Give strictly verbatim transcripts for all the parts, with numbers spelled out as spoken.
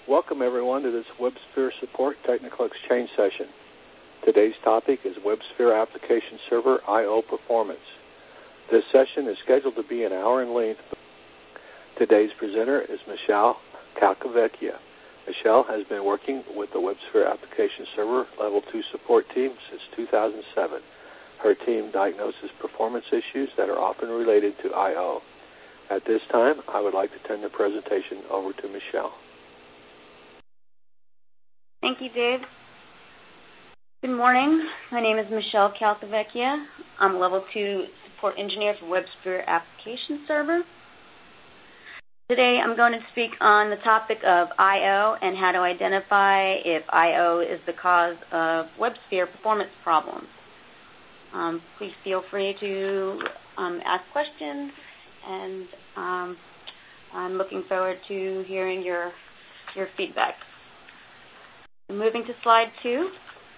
Welcome everyone to this WebSphere Support Technical Exchange session. Today's topic is WebSphere Application Server I O Performance. This session is scheduled to be an hour in length. Today's presenter is Michelle Calcavecchia. Michelle has been working with the WebSphere Application Server Level two support team since two thousand seven. Her team diagnoses performance issues that are often related to I O. At this time, I would like to turn the presentation over to Michelle. Thank you, Dave. Good morning. My name is Michelle Calcavecchia. I'm a Level two Support Engineer for WebSphere Application Server. Today I'm going to speak on the topic of I O and how to identify if I O is the cause of WebSphere performance problems. Um, please feel free to um, ask questions, and um, I'm looking forward to hearing your, your feedback. Moving to slide two.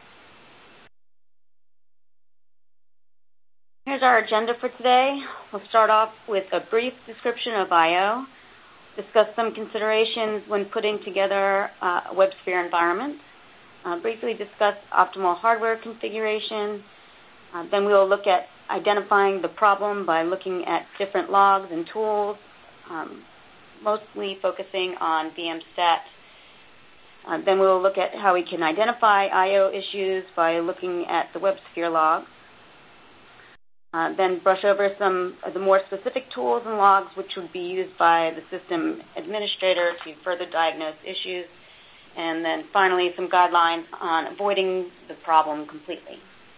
Here's our agenda for today. We'll start off with a brief description of I O, discuss some considerations when putting together uh, a WebSphere environment, uh, briefly discuss optimal hardware configuration. Uh, then we will look at identifying the problem by looking at different logs and tools, um, mostly focusing on V M set. Uh, then we will look at how we can identify I O issues by looking at the WebSphere logs. Uh, then brush over some of the more specific tools and logs which would be used by the system administrator to further diagnose issues. And then finally, some guidelines on avoiding the problem completely.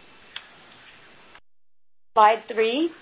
Slide three.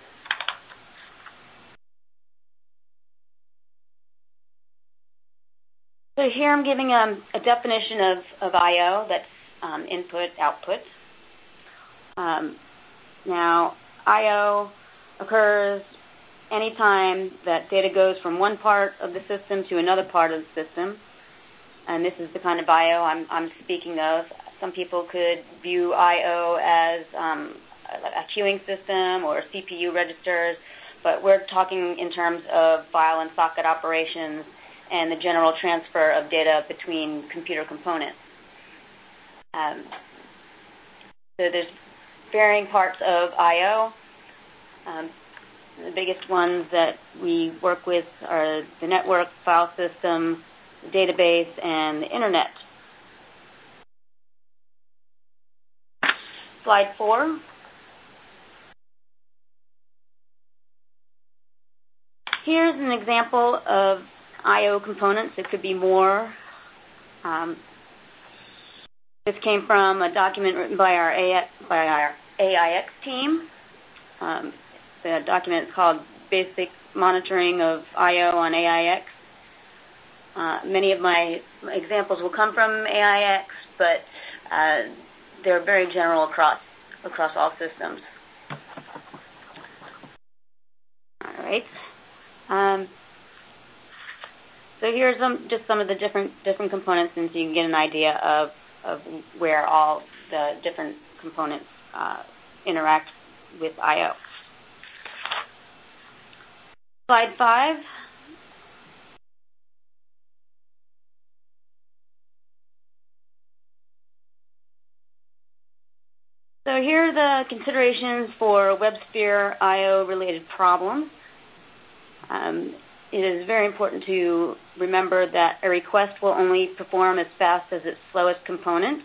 So here I'm giving um, a definition of, of I O, that's um, input, output. Um, now, I O occurs anytime that data goes from one part of the system to another part of the system. And this is the kind of I O I'm, I'm speaking of. Some people could view I O as um, a queuing system or C P U registers, but we're talking in terms of file and socket operations and the general transfer of data between computer components. Um, so there's varying parts of I O. Um, the biggest ones that we work with are the network, file system, the database, and the internet. Slide four. Here's an example of I O components. It could be more. Um, this came from a document written by our, A I, by our A I X team. Um, the document is called Basic Monitoring of I O on A I X. Uh, many of my examples will come from A I X, but uh, they're very general across, across all systems. All right. Um, So here's some, just some of the different different components, and so you can get an idea of, of where all the different components uh, interact with I O. Slide five. So here are the considerations for WebSphere I O-related problems. Um, It is very important to remember that a request will only perform as fast as its slowest component.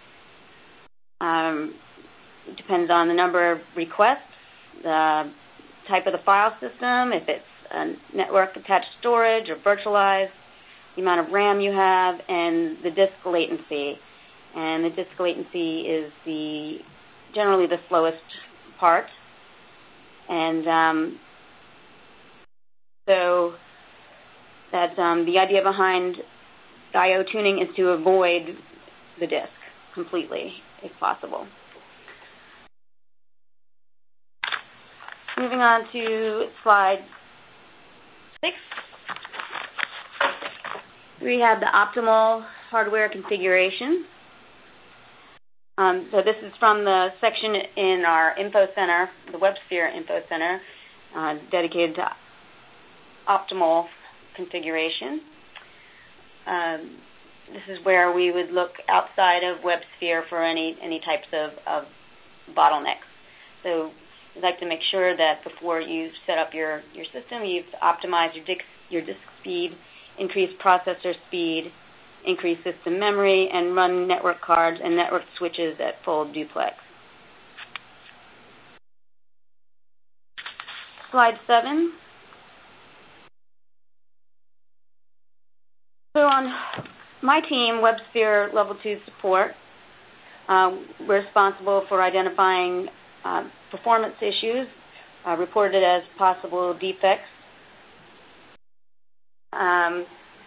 Um, it depends on the number of requests, the type of the file system, if it's a network-attached storage or virtualized, the amount of RAM you have, and the disk latency. And the disk latency is the generally the slowest part. And um, So that um, the idea behind I O tuning is to avoid the disk completely, if possible. Moving on to slide six. We have the optimal hardware configuration. Um, so this is from the section in our Info Center, the WebSphere Info Center, uh, dedicated to optimal configuration. Um, this is where we would look outside of WebSphere for any, any types of, of bottlenecks. So we'd like to make sure that before you set up your, your system, you've optimized your disk, your disk speed, increased processor speed, increased system memory, and run network cards and network switches at full duplex. Slide seven. So on my team, WebSphere Level two support, uh, we're responsible for identifying uh, performance issues uh, reported as possible defects. Um,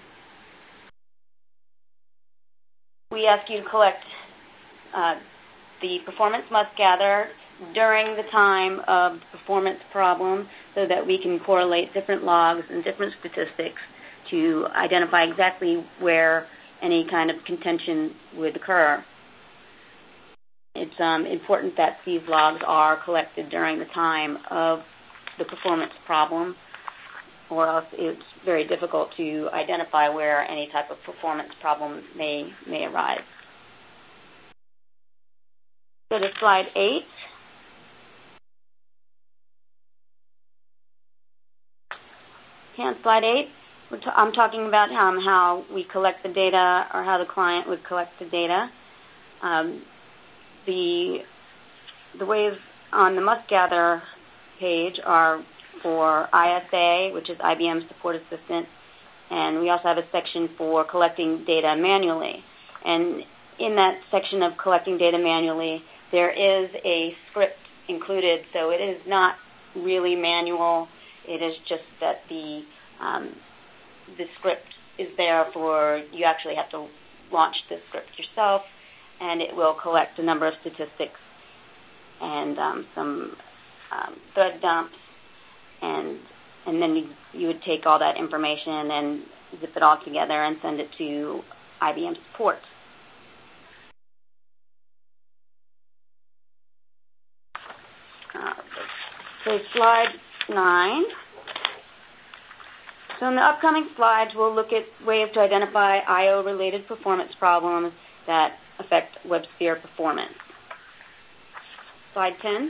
we ask you to collect uh, the performance must gather during the time of the performance problem so that we can correlate different logs and different statistics to identify exactly where any kind of contention would occur. It's um, important that these logs are collected during the time of the performance problem, or else it's very difficult to identify where any type of performance problem may, may arise. Go to slide eight. Okay, on slide eight, we're t I'm talking about um, how we collect the data, or how the client would collect the data. Um, the, the ways on the must gather page are for I S A, which is I B M Support Assistant, and we also have a section for collecting data manually. And in that section of collecting data manually, there is a script included, so it is not really manual. It is just that the um, the script is there for, you actually have to launch the script yourself, and it will collect a number of statistics and um, some um, thread dumps, and and then you, you would take all that information and zip it all together and send it to I B M support. Uh, so slide nine. So in the upcoming slides, we'll look at ways to identify I O-related performance problems that affect WebSphere performance. Slide ten.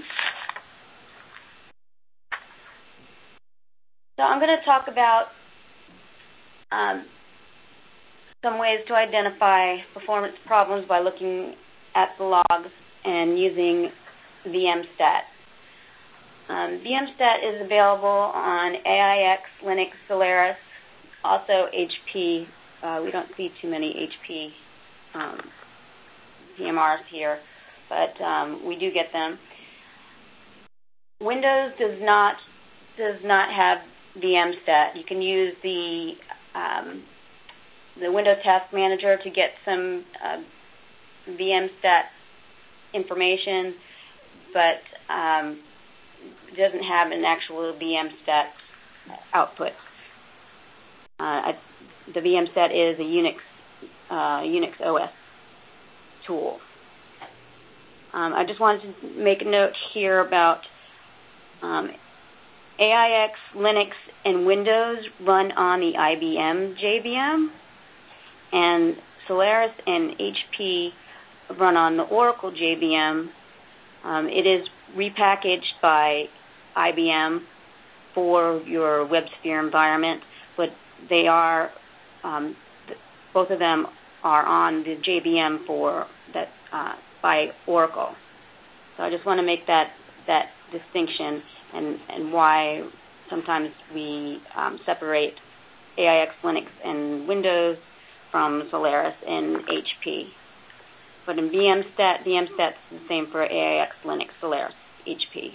So I'm going to talk about um, some ways to identify performance problems by looking at the logs and using VMstat. Um, VMstat is available on A I X, Linux, Solaris, also H P. Uh, we don't see too many H P um, V M Rs here, but um, we do get them. Windows does not does not have VMstat. You can use the um, the Windows Task Manager to get some uh, VMstat information, but um, it doesn't have an actual VMstat output. Uh, the VMstat is a Unix uh, Unix O S tool. Um, I just wanted to make a note here about um, A I X, Linux, and Windows run on the I B M J V M, and Solaris and H P run on the Oracle J V M. Um, it is repackaged by I B M for your WebSphere environment, but they are, um, both of them are on the J V M for that uh, by Oracle. So I just want to make that that distinction and and why sometimes we um, separate A I X, Linux, and Windows from Solaris and H P. But in VMstat, VMstat's the same for A I X, Linux, Solaris, H P.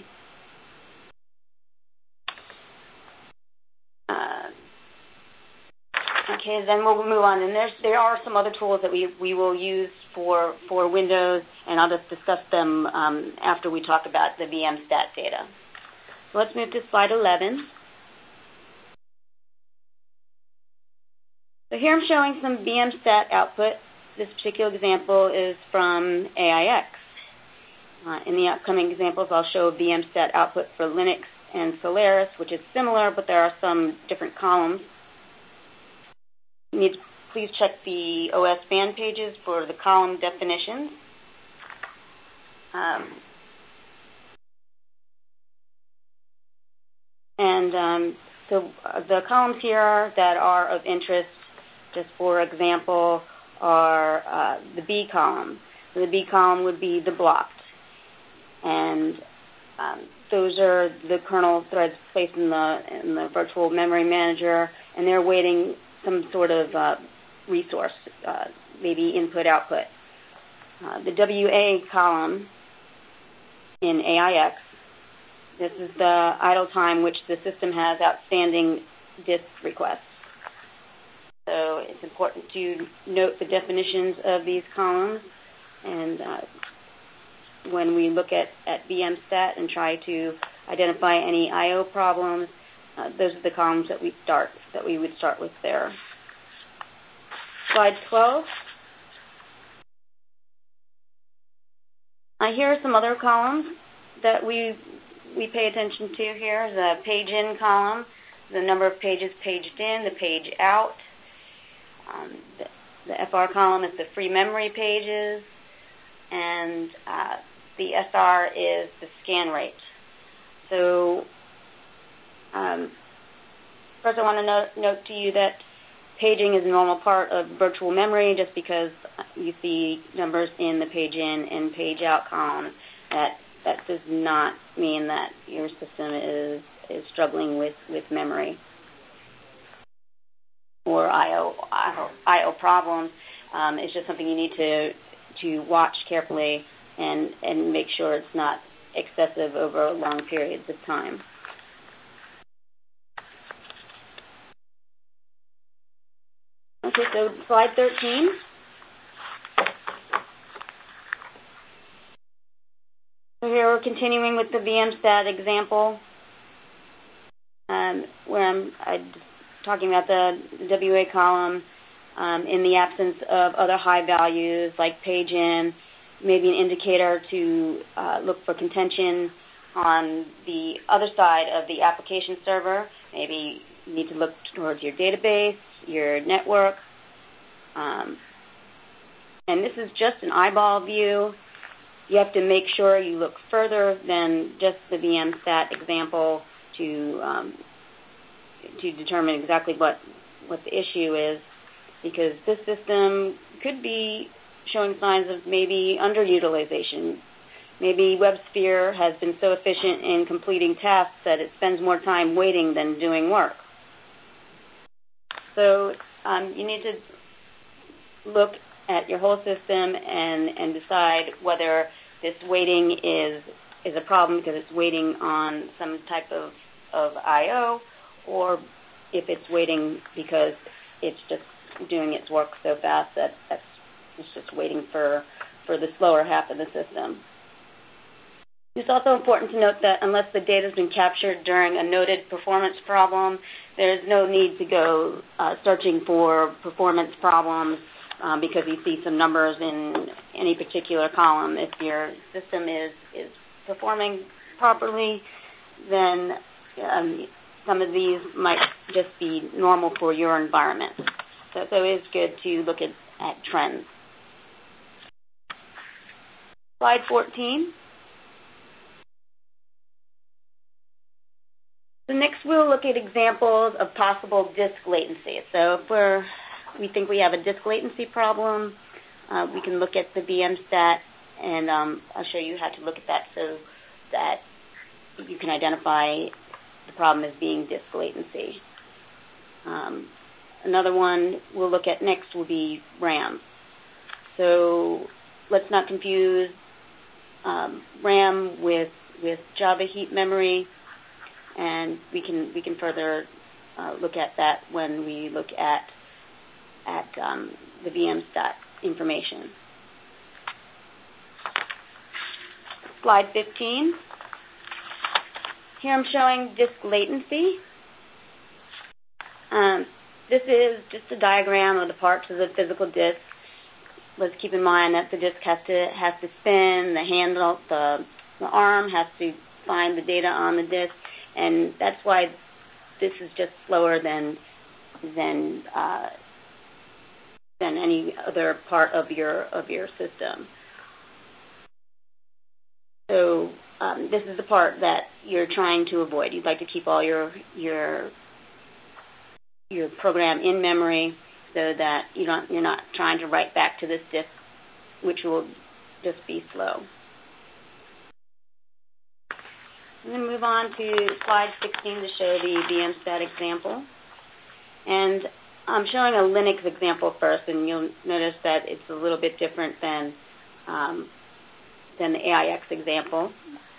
Uh, okay, then we'll move on. And there's, there are some other tools that we, we will use for, for Windows, and I'll just discuss them um, after we talk about the VMstat data. So let's move to slide eleven. So here I'm showing some VMstat output. This particular example is from A I X. Uh, in the upcoming examples, I'll show VMstat output for Linux and Solaris, which is similar, but there are some different columns. You need to please check the O S band pages for the column definitions. Um, and um, so the columns here that are of interest, just for example, are uh, the B column. So the B column would be the blocked. And um, those are the kernel threads placed in the, in the virtual memory manager, and they're waiting some sort of uh, resource, uh, maybe input-output. Uh, the W A column in A I X, this is the idle time which the system has outstanding disk requests. So it's important to note the definitions of these columns, and uh, when we look at, at V M stat and try to identify any I O problems, uh, those are the columns that we start, that we would start with there. Slide twelve. Uh, here are some other columns that we we pay attention to here. The page in column, the number of pages paged in, the page out. Um, the, the F R column is the free memory pages, and uh, the S R is the scan rate. So um, first I want to note, note to you that paging is a normal part of virtual memory. Just because you see numbers in the page in and page out column, that that does not mean that your system is is struggling with, with memory or I O I O problems. Um, it's just something you need to to watch carefully and and make sure it's not excessive over long periods of time. Okay, so slide thirteen. So here we're continuing with the V M stat example, um, where I'm, I'm talking about the W A column um, in the absence of other high values like page in, maybe an indicator to uh, look for contention on the other side of the application server. Maybe you need to look towards your database, your network. Um, and this is just an eyeball view. You have to make sure you look further than just the V M stat example to um, to determine exactly what, what the issue is, because this system could be showing signs of maybe underutilization. Maybe WebSphere has been so efficient in completing tasks that it spends more time waiting than doing work. So um, you need to look at your whole system and, and decide whether this waiting is is a problem because it's waiting on some type of, of I O, or if it's waiting because it's just doing its work so fast that that's, it's just waiting for, for the slower half of the system. It's also important to note that unless the data has been captured during a noted performance problem, there's no need to go uh, searching for performance problems Um, because you see some numbers in any particular column. If your system is, is performing properly, then um, some of these might just be normal for your environment. So, so it is good to look at, at trends. Slide fourteen. So next we'll look at examples of possible disk latency. So if we're we think we have a disk latency problem, uh, we can look at the V M stat, and um, I'll show you how to look at that so that you can identify the problem as being disk latency. Um, another one we'll look at next will be RAM. So let's not confuse um, RAM with with Java heap memory, and we can we can further uh, look at that when we look at at um, the V M stat information. Slide fifteen. Here I'm showing disk latency. Um, this is just a diagram of the parts of the physical disk. Let's keep in mind that the disk has to has to spin, the handle, the, the arm has to find the data on the disk, and that's why this is just slower than than uh, than any other part of your of your system. So um, this is the part that you're trying to avoid. You'd like to keep all your your your program in memory so that you don't you're not trying to write back to this disk, which will just be slow. I'm going to move on to slide sixteen to show the V M stat example. And I'm showing a Linux example first, and you'll notice that it's a little bit different than, um, than the A I X example.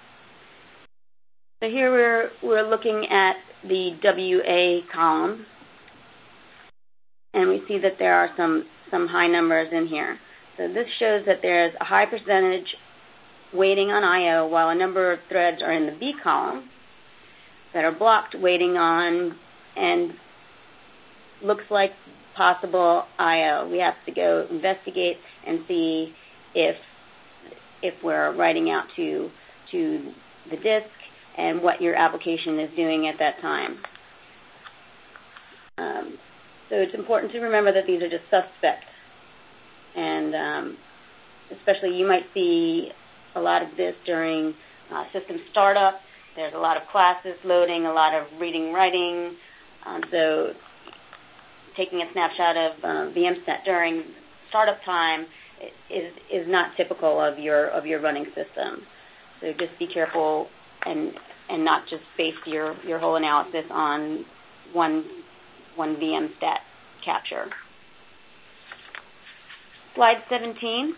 So here we're, we're looking at the W A column, and we see that there are some, some high numbers in here. So this shows that there's a high percentage waiting on I O, while a number of threads are in the B column that are blocked waiting on and looks like possible I O. We have to go investigate and see if if we're writing out to to the disk and what your application is doing at that time. Um, so it's important to remember that these are just suspects, and um, especially you might see a lot of this during uh, system startup. There's a lot of classes loading, a lot of reading, writing. Um, so taking a snapshot of uh, V M stat during startup time is is not typical of your of your running system. So just be careful and and not just base your, your whole analysis on one one V M stat capture. Slide seventeen.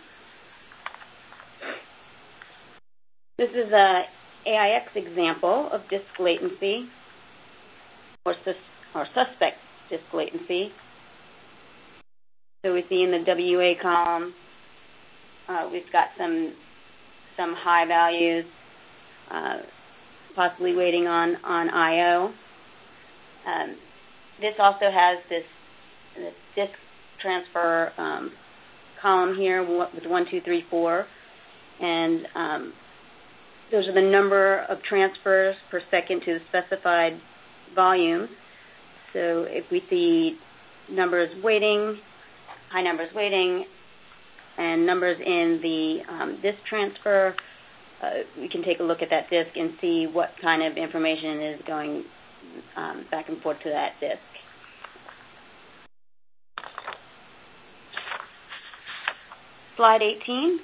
This is a A I X example of disk latency or, sus or suspect disk latency. So we see in the W A column, uh, we've got some some high values, uh, possibly waiting on, on I O. Um, this also has this, this disk transfer um, column here with one, two, three, four, and um, those are the number of transfers per second to the specified volume. So if we see numbers waiting, high numbers waiting, and numbers in the um, disk transfer, uh, we can take a look at that disk and see what kind of information is going um, back and forth to that disk. Slide eighteen.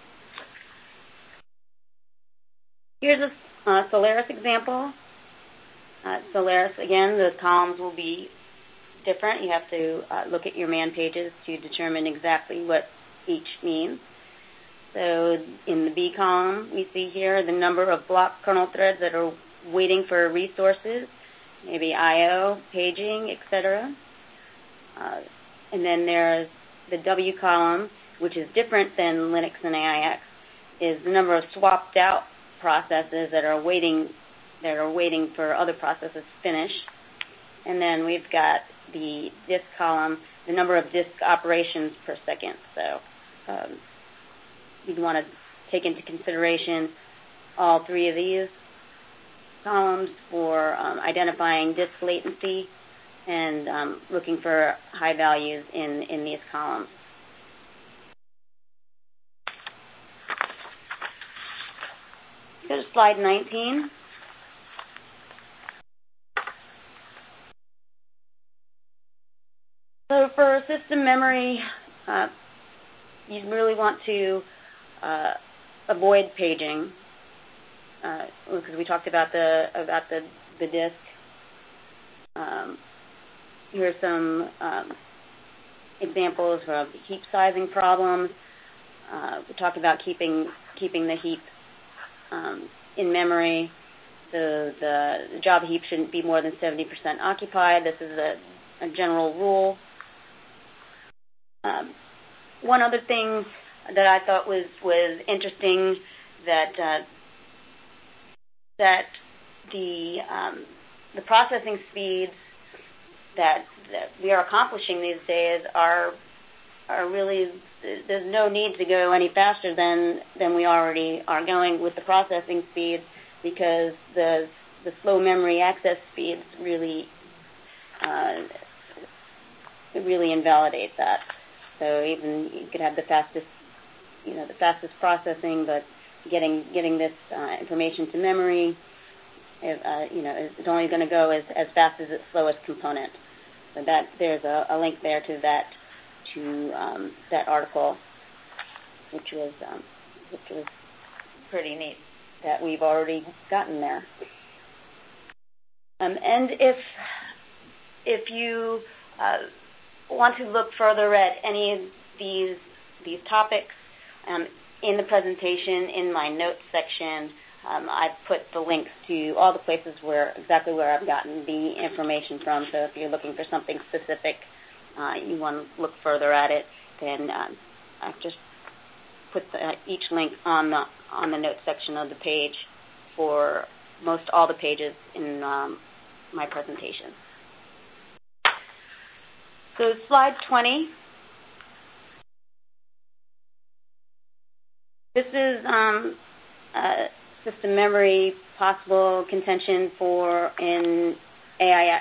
Here's a uh, Solaris example. Uh, Solaris, again, the columns will be different. You have to uh, look at your man pages to determine exactly what each means. So in the B column, we see here the number of block kernel threads that are waiting for resources, maybe I O, paging, et cetera. Uh, and then there's the W column, which is different than Linux and A I X, is the number of swapped out processes that are waiting that are waiting for other processes to finish. And then we've got the disk column, the number of disk operations per second. So um, you'd want to take into consideration all three of these columns for um, identifying disk latency and um, looking for high values in, in these columns. Go to slide nineteen. So for system memory, uh, you really want to uh, avoid paging, uh, because we talked about the about the the disk. Um, here are some um, examples of heap sizing problems. Uh, we talked about keeping keeping the heap um, in memory. The the Java heap shouldn't be more than seventy percent occupied. This is a, a general rule. Um, one other thing that I thought was, was interesting that uh, that the um, the processing speeds that, that we are accomplishing these days are are really, there's no need to go any faster than than we already are going with the processing speeds, because the the slow memory access speeds really uh, really invalidate that. So even you could have the fastest, you know, the fastest processing, but getting getting this uh, information to memory, uh, you know, is only going to go as, as fast as its slowest component. So that there's a, a link there to that to um, that article, which was um, which was pretty neat that we've already gotten there. Um, and if if you uh, want to look further at any of these these topics um, in the presentation, in my notes section, um, I've put the links to all the places where exactly where I've gotten the information from. So if you're looking for something specific, uh, you want to look further at it, then um, I've just put the, uh, each link on the on the notes section of the page for most all the pages in um, my presentation. So slide twenty. This is um, uh, system memory possible contention for in A I X.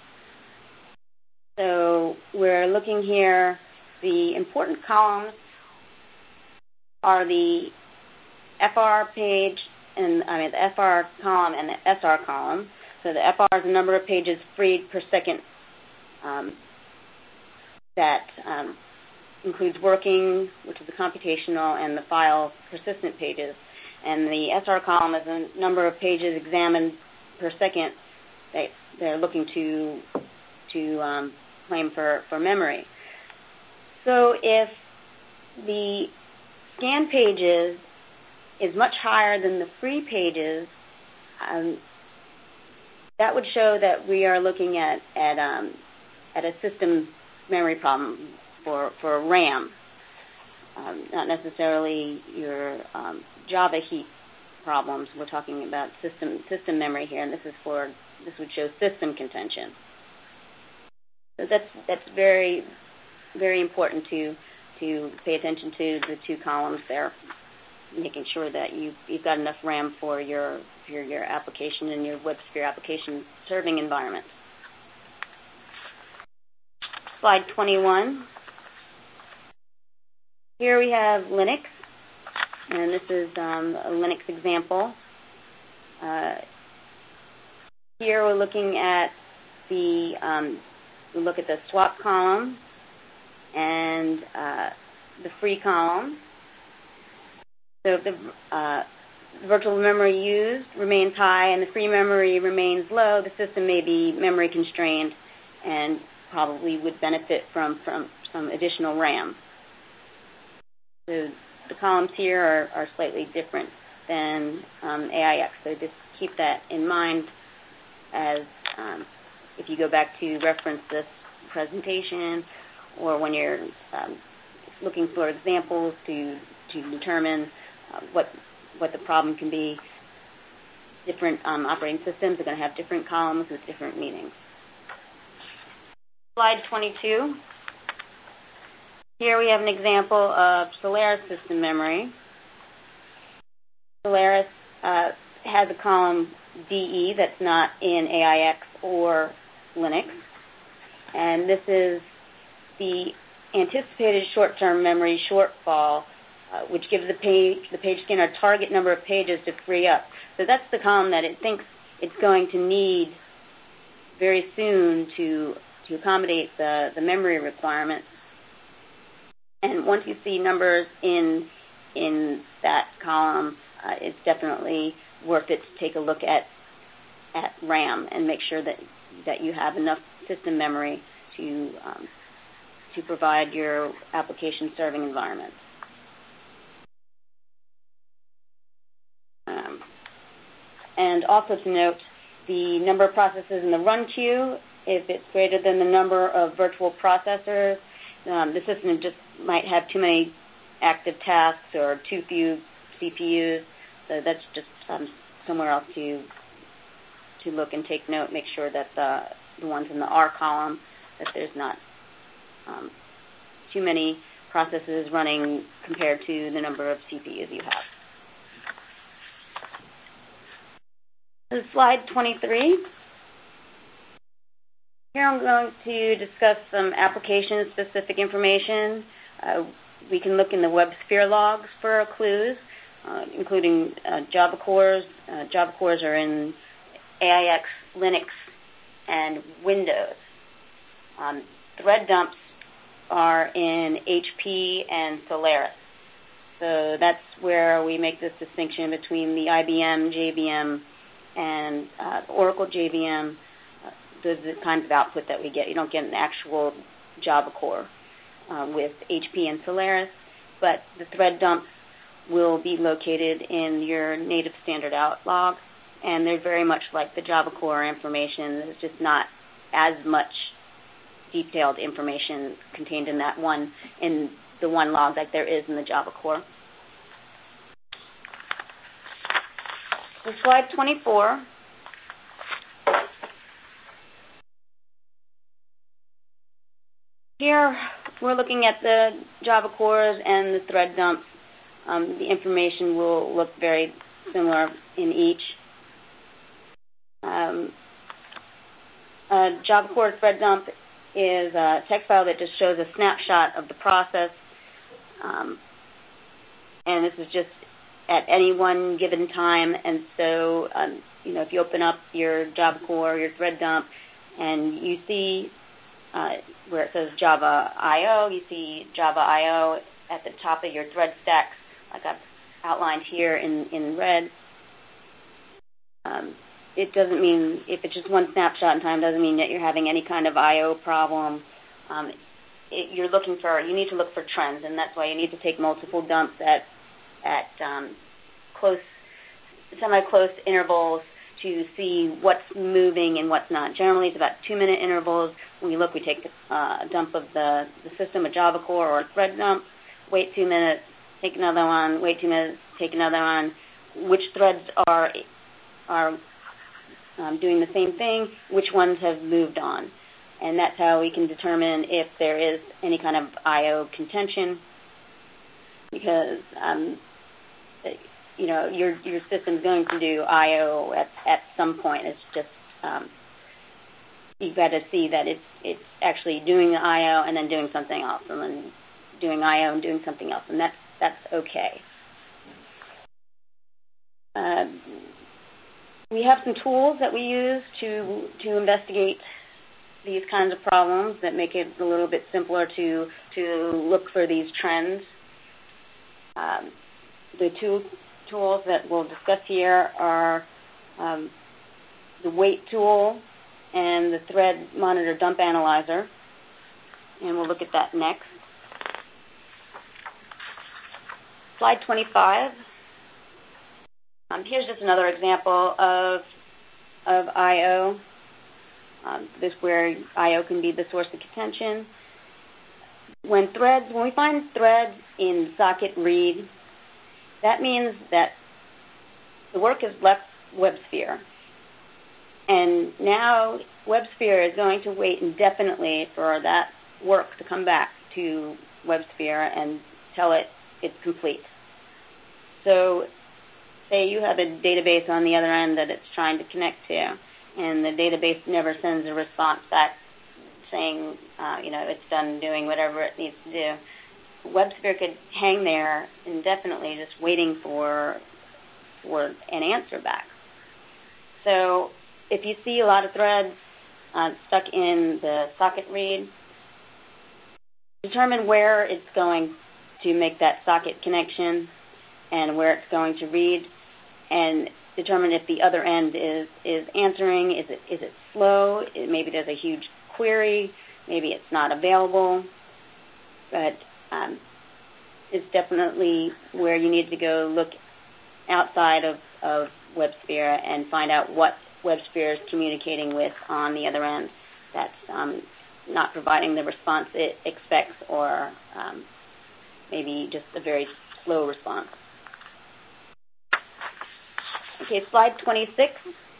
So we're looking here. The important columns are the F R page and I mean the F R column and the S R column. So the F R is the number of pages freed per second. Um, that um, includes working, which is the computational, and the file persistent pages. And the S R column is the number of pages examined per second that they're looking to to um, claim for, for memory. So if the scan pages is much higher than the free pages, um, that would show that we are looking at at um, at a system memory problem for for RAM, um, not necessarily your um, Java heap problems. We're talking about system system memory here, and this is for this would show system contention. So that's that's very very important to to pay attention to the two columns there, making sure that you you've got enough RAM for your for your, your application and your WebSphere application serving environment. Slide twenty-one. Here we have Linux, and this is um, a Linux example. Uh, here we're looking at the, um, we look at the swap column and uh, the free column. So if the uh, virtual memory used remains high and the free memory remains low, the system may be memory constrained and probably would benefit from, from some additional RAM. So the columns here are, are slightly different than um, A I X, so just keep that in mind as um, if you go back to reference this presentation or when you're um, looking for examples to, to determine uh, what, what the problem can be. Different um, operating systems are going to have different columns with different meanings. Slide twenty-two. Here we have an example of Solaris system memory. Solaris uh, has a column D E that's not in A I X or Linux. And this is the anticipated short-term memory shortfall, uh, which gives the page, the page scanner a target number of pages to free up. So that's the column that it thinks it's going to need very soon to to accommodate the, the memory requirements. And once you see numbers in in that column, uh, it's definitely worth it to take a look at at RAM and make sure that that you have enough system memory to um, to provide your application serving environment. Um, and also to note, the number of processes in the run queue, if it's greater than the number of virtual processors, um, the system just might have too many active tasks or too few C P Us. So that's just um, somewhere else to to look and take note. Make sure that the the ones in the R column, that there's not um, too many processes running compared to the number of C P Us you have. So slide twenty-three. Here I'm going to discuss some application-specific information. Uh, we can look in the WebSphere logs for clues, uh, including uh, Java cores. Uh, Java cores are in A I X, Linux, and Windows. Um, thread dumps are in H P and Solaris. So that's where we make this distinction between the I B M J V M and uh, Oracle J V M. Uh, those are the kinds of output that we get. You don't get an actual Java core uh, with H P and Solaris, but the thread dumps will be located in your native standard out log, and they're very much like the Java core information. There's just not as much detailed information contained in that one, in the one log like there is in the Java core. So slide twenty-four. Here we're looking at the Java cores and the thread dumps. Um, the information will look very similar in each. Um, a Java core thread dump is a text file that just shows a snapshot of the process. Um, and this is just at any one given time. And so, um, you know, if you open up your Java core, your thread dump, and you see uh, where it says Java I O, you see Java I O at the top of your thread stacks, like I've outlined here in, in red. Um, it doesn't mean, if it's just one snapshot in time, doesn't mean that you're having any kind of I O problem. Um, it, you're looking for, you need to look for trends, and that's why you need to take multiple dumps at, at um, close, semi-close intervals to see what's moving and what's not. Generally, it's about two-minute intervals. When we look, we take uh, a dump of the, the system, a Java core or a thread dump, wait two minutes, take another one, wait two minutes, take another one. Which threads are are um, doing the same thing? Which ones have moved on? And that's how we can determine if there is any kind of I O contention, because um, you know your your system's going to do I O at at some point. It's just um, you've got to see that it's it's actually doing the I O and then doing something else, and then doing I O and doing something else, and that's that's okay. Uh, we have some tools that we use to to investigate these kinds of problems that make it a little bit simpler to to look for these trends. Um, the two tools that we'll discuss here are um, the wait tool and the thread monitor dump analyzer, and we'll look at that next. Slide twenty-five. Um, here's just another example of of I O. Um, this is where I O can be the source of contention. When threads, when we find threads in socket read, that means that the work has left WebSphere, and now WebSphere is going to wait indefinitely for that work to come back to WebSphere and tell it it's complete. So say you have a database on the other end that it's trying to connect to, and the database never sends a response back saying, uh, you know, it's done doing whatever it needs to do. WebSphere could hang there indefinitely just waiting for, for an answer back. So if you see a lot of threads uh, stuck in the socket read, determine where it's going to make that socket connection and where it's going to read, and determine if the other end is, is answering. Is it is it slow? It, maybe there's a huge query. Maybe it's not available. But um, it's definitely where you need to go look outside of, of WebSphere and find out what WebSphere is communicating with on the other end that's um, not providing the response it expects, or um, maybe just a very slow response. Okay, slide twenty-six.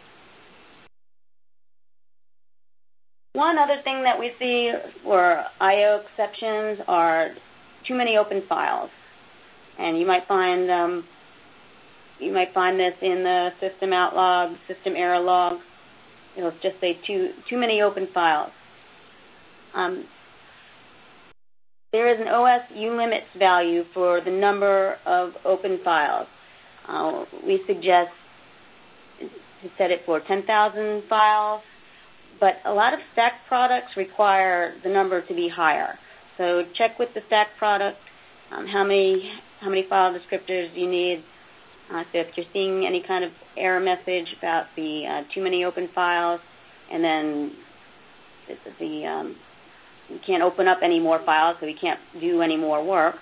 One other thing that we see for I O exceptions are too many open files, and you might find um, you might find this in the system out log, system error log. It'll just say too too many open files. Um, there is an O S ulimits value for the number of open files. Uh, we suggest to set it for ten thousand files, but a lot of stack products require the number to be higher. So check with the stack product um, how many how many file descriptors you need. Uh, so if you're seeing any kind of error message about the uh, too many open files, and then the, the um, you can't open up any more files, so you can't do any more work.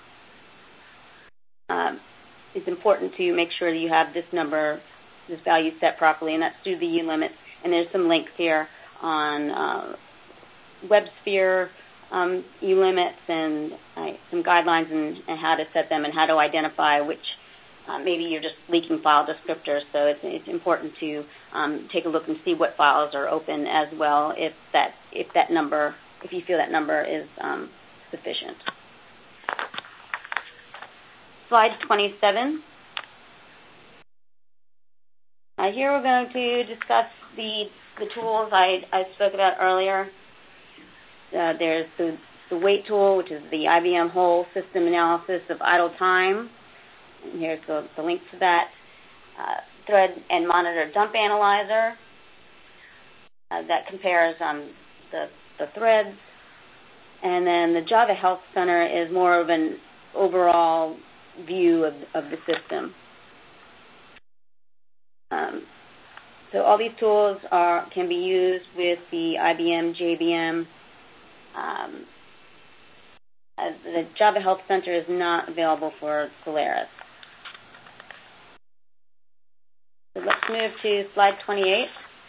Um, it's important to make sure that you have this number, this value set properly, and that's through the ulimits. And there's some links here on uh, WebSphere um, ulimits and uh, some guidelines and, and how to set them and how to identify which uh, maybe you're just leaking file descriptors. So it's, it's important to um, take a look and see what files are open as well, if that if that number, if you feel that number is um, sufficient. Slide twenty-seven. Uh, here we're going to discuss the, the tools I, I spoke about earlier. Uh, there's the, the wait tool, which is the I B M whole system analysis of idle time. And here's the, the link to that. Uh, thread and monitor dump analyzer. Uh, that compares um, the, the threads. And then the Java Help Center is more of an overall view of, of the system. Um, so all these tools are can be used with the I B M J V M. Um, uh, the Java Help Center is not available for Solaris. So let's move to slide twenty-eight.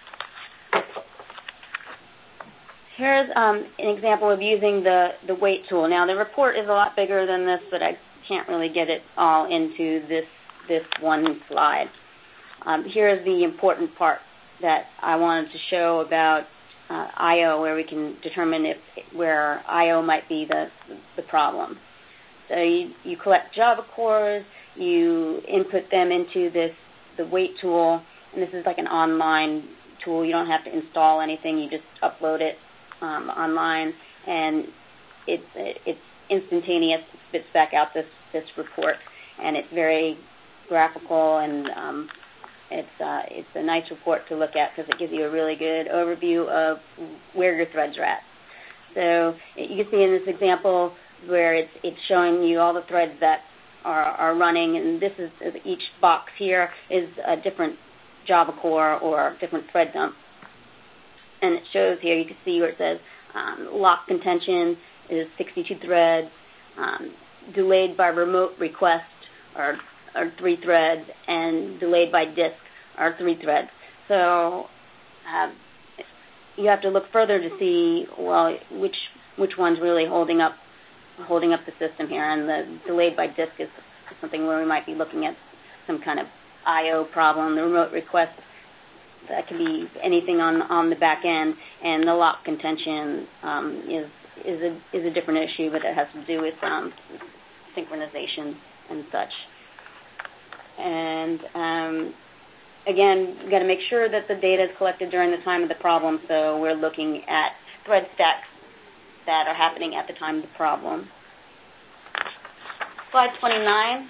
Here's um, an example of using the, the wait tool. Now, the report is a lot bigger than this, but I can't really get it all into this, this one slide. Um, here is the important part that I wanted to show about uh, I O, where we can determine if where I O might be the, the problem. So you, you collect Java cores, you input them into this the wait tool, and this is like an online tool. You don't have to install anything. You just upload it um, online, and it, it, it's instantaneous. It spits back out this, this report, and it's very graphical, and um, it's, uh, it's a nice report to look at because it gives you a really good overview of where your threads are at. So you can see in this example where it's, it's showing you all the threads that Are, are running, and this is each box here is a different Java core or different thread dump. And it shows here, you can see where it says um, lock contention is sixty-two threads, um, delayed by remote request are, are three threads, and delayed by disk are three threads. So uh, you have to look further to see, well, which which one's really holding up holding up the system here, and the delayed by disk is something where we might be looking at some kind of I O problem. The remote request, that can be anything on on the back end, and the lock contention um, is is a is a different issue, but it has to do with um, synchronization and such. And um, again, we've got to make sure that the data is collected during the time of the problem, so we're looking at thread stacks that are happening at the time of the problem. Slide twenty-nine.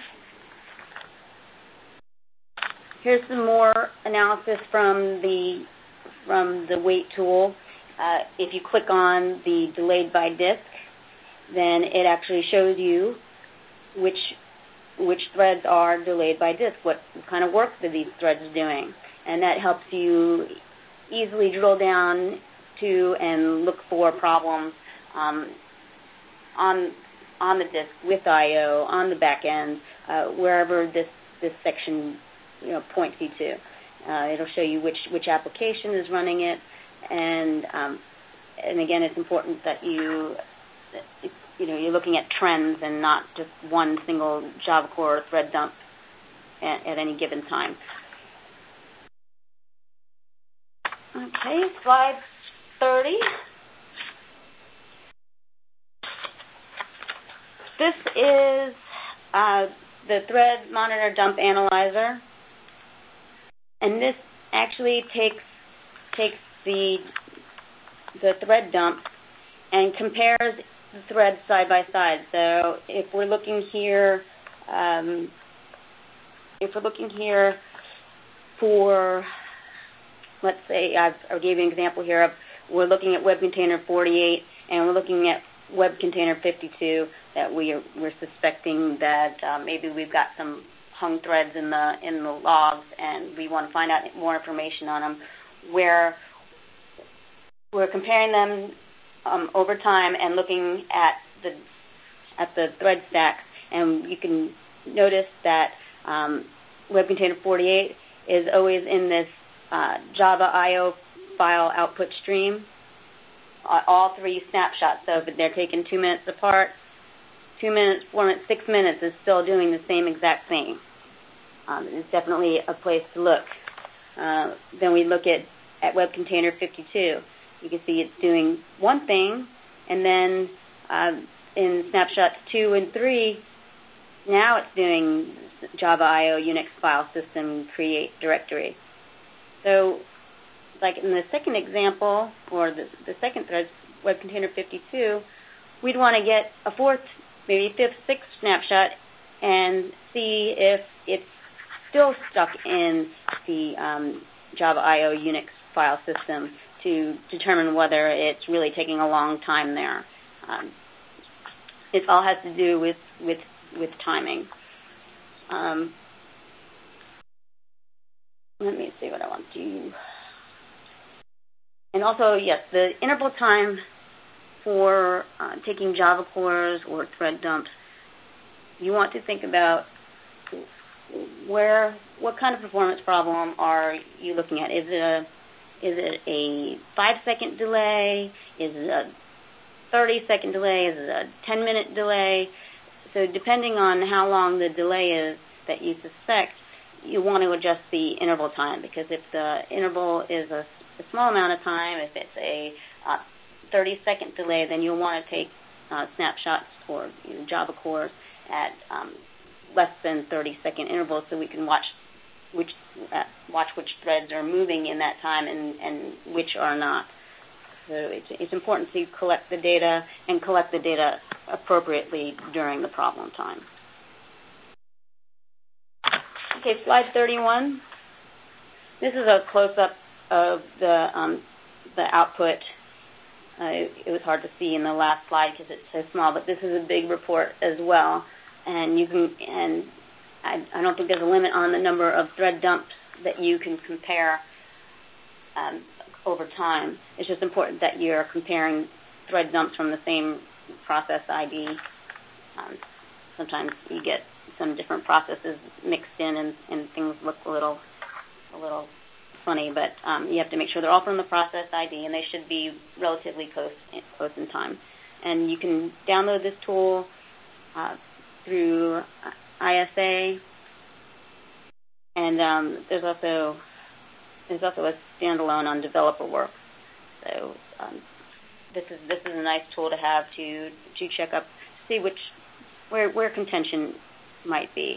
Here's some more analysis from the from the wait tool. Uh, if you click on the delayed by disk, then it actually shows you which which threads are delayed by disk, what kind of work are these threads doing, and that helps you easily drill down to and look for problems Um, on on the disk with I O on the back end, uh, wherever this this section you know points you to. Uh, it'll show you which which application is running it, and um, and again, it's important that you you know you're looking at trends and not just one single Java core or thread dump at, at any given time. Okay, slide thirty. This is uh, the thread monitor dump analyzer, and this actually takes takes the the thread dump and compares the threads side by side. So if we're looking here, um, if we're looking here for, let's say, I've, I gave you an example here of, we're looking at Web Container forty-eight, and we're looking at Web Container fifty-two, that we are, we're suspecting that uh, maybe we've got some hung threads in the in the logs, and we want to find out more information on them. Where we're comparing them um, over time and looking at the at the thread stacks, and you can notice that um, Web Container forty-eight is always in this uh, Java I O file output stream. Uh, all three snapshots. So if they're taken two minutes apart, two minutes, four minutes, six minutes is still doing the same exact thing. Um, it's definitely a place to look. Uh, then we look at, at Web Container fifty-two. You can see it's doing one thing, and then um, in snapshots two and three, now it's doing Java I O Unix file system create directory. So like in the second example, or the, the second thread, Web Container fifty-two, we'd want to get a fourth, maybe fifth, sixth snapshot and see if it's still stuck in the um, Java I O Unix file system to determine whether it's really taking a long time there. Um, it all has to do with, with, with timing. Um, let me see what I want to... And also, yes, the interval time for uh, taking Java cores or thread dumps, you want to think about where, what kind of performance problem are you looking at? Is it a, is it a five-second delay? Is it a thirty-second delay? Is it a ten-minute delay? So depending on how long the delay is that you suspect, you want to adjust the interval time, because if the interval is a a small amount of time, if it's a uh, thirty-second delay, then you'll want to take uh, snapshots or you know, Java cores at um, less than thirty-second intervals, so we can watch which uh, watch which threads are moving in that time and, and which are not. So it's, it's important to collect the data and collect the data appropriately during the problem time. Okay, slide thirty-one. This is a close-up of the um, the output. Uh, it, it was hard to see in the last slide because it's so small, but this is a big report as well. And you can, and I, I don't think there's a limit on the number of thread dumps that you can compare um, over time. It's just important that you're comparing thread dumps from the same process I D. Um, sometimes you get some different processes mixed in, and, and things look a little, a little. funny, but um, you have to make sure they're all from the process I D, and they should be relatively close, close in time. And you can download this tool uh, through I S A, and um, there's also there's also a standalone on DeveloperWorks. So um, this is this is a nice tool to have to to check up, see which where where contention might be.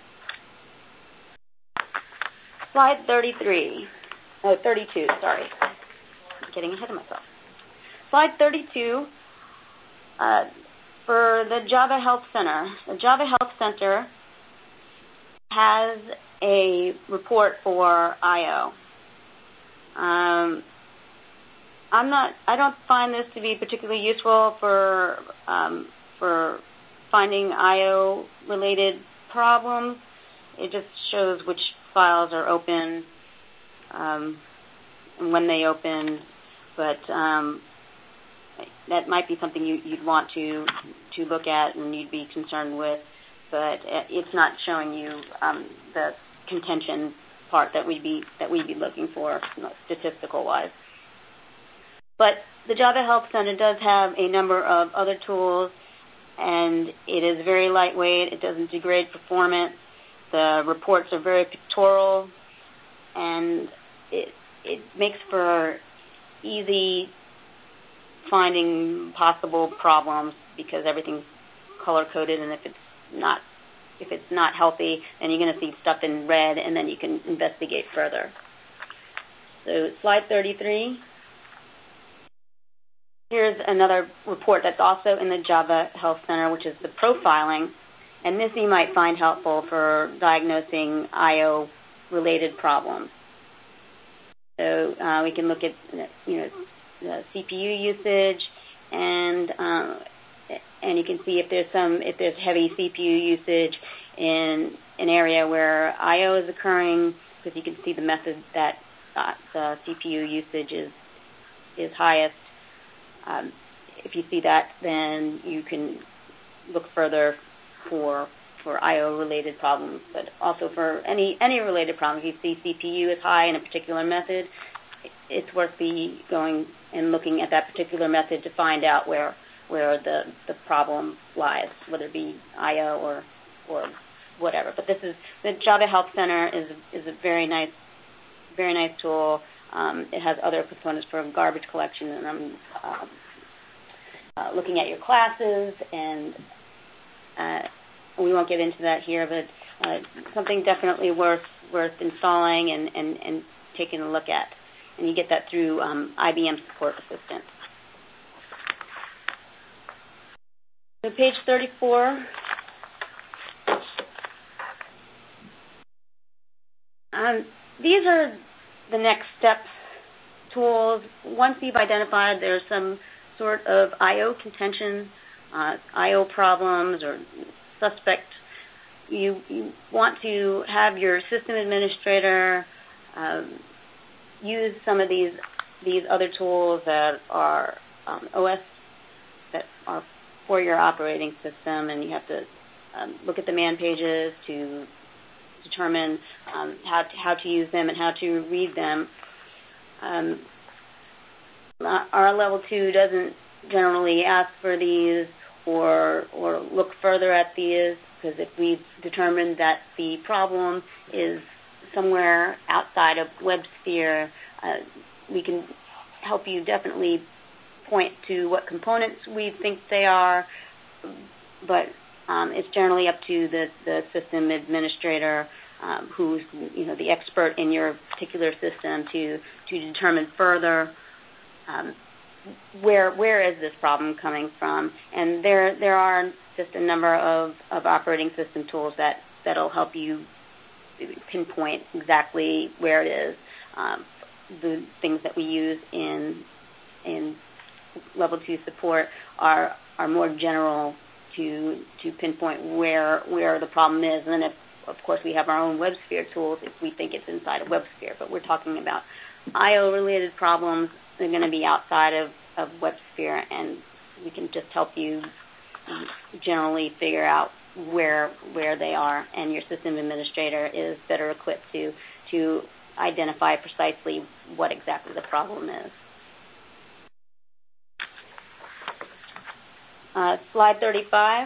Slide thirty-three, oh, thirty-two, sorry. I'm getting ahead of myself. Slide thirty-two, uh, for the Java Help Center. The Java Help Center has a report for I O. Um, I'm not, I don't find this to be particularly useful for, um, for finding I O-related problems. It just shows which files are open um, and when they open, but um, that might be something you, you'd want to to look at and you'd be concerned with, but it's not showing you um, the contention part that we'd be that we'd be looking for, you know, statistical wise. But the Java Help Center does have a number of other tools, and it is very lightweight. It doesn't degrade performance. The reports are very pictorial, and it it makes for easy finding possible problems because everything's color coded, and if it's not if it's not healthy, then you're going to see stuff in red, and then you can investigate further. So slide thirty-three. Here's another report that's also in the Java Help Center, which is the profiling. And this you might find helpful for diagnosing I O-related problems. So uh, we can look at, you know, the C P U usage, and uh, and you can see if there's some if there's heavy C P U usage in an area where I O is occurring, because you can see the method that uh, the C P U usage is is highest. Um, if you see that, then you can look further for for I O-related problems, but also for any any related problems. If you see C P U is high in a particular method, it's worth be going and looking at that particular method to find out where where the, the problem lies, whether it be I O or or whatever. But this is the Java Help Center is is a very nice very nice tool. Um, it has other components for garbage collection, and I'm uh, uh, looking at your classes, and uh, we won't get into that here, but uh, something definitely worth worth installing and, and, and taking a look at. And you get that through um, I B M Support Assistant. So page thirty-four. Um, these are the next step tools. Once you've identified there's some sort of I O contention, uh, I O problems, or suspect, you, you want to have your system administrator um, use some of these these other tools that are um, O S that are for your operating system, and you have to um, look at the man pages to determine um, how to, how to use them and how to read them. Um, our level two doesn't generally ask for these or or look further at these, because if we've determined that the problem is somewhere outside of WebSphere, uh, we can help you definitely point to what components we think they are, but um, it's generally up to the, the system administrator, um, who's you know the expert in your particular system, to to determine further um, where where is this problem coming from. And there there are just a number of, of operating system tools that that'll help you pinpoint exactly where it is. Um, the things that we use in in level two support are are more general to to pinpoint where where the problem is, and then if, of course, we have our own WebSphere tools if we think it's inside of WebSphere. But we're talking about I O related problems. They're going to be outside of, of WebSphere, and we can just help you generally figure out where where they are, and your system administrator is better equipped to to identify precisely what exactly the problem is. Uh, slide thirty-five.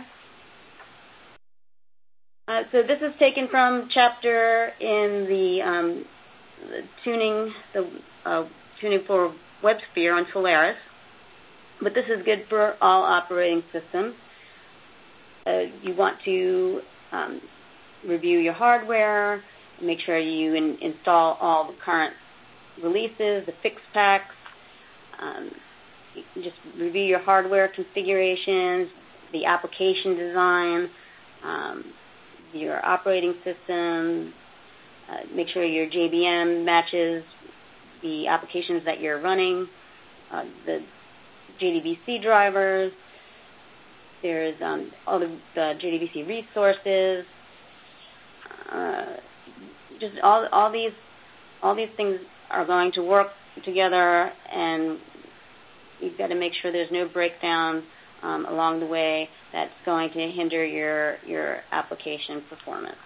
Uh, so this is taken from chapter in the, um, the tuning the uh, tuning for WebSphere on Solaris, but this is good for all operating systems. Uh, you want to um, review your hardware, make sure you in, install all the current releases, the fix packs. Um, just review your hardware configurations, the application design, um, your operating system. Uh, make sure your J V M matches the applications that you're running, uh, the J D B C drivers. There's um, all the, the J D B C resources. Uh, just all all these all these things are going to work together, and you've got to make sure there's no breakdown um, along the way that's going to hinder your your application performance.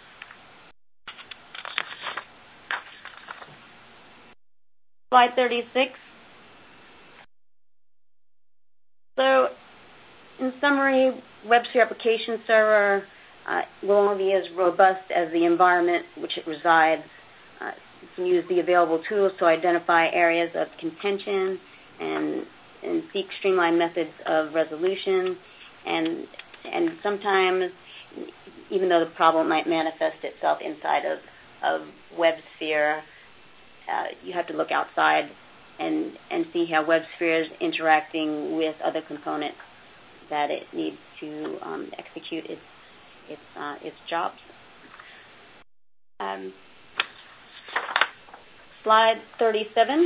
Slide thirty-six. So, in summary, WebSphere Application Server uh, will only be as robust as the environment which it resides. Uh, you can use the available tools to identify areas of contention and and seek streamlined methods of resolution. And and sometimes, even though the problem might manifest itself inside of, of WebSphere, uh, you have to look outside and and see how WebSphere is interacting with other components that it needs to um, execute its its uh, its jobs. Um, slide thirty-seven.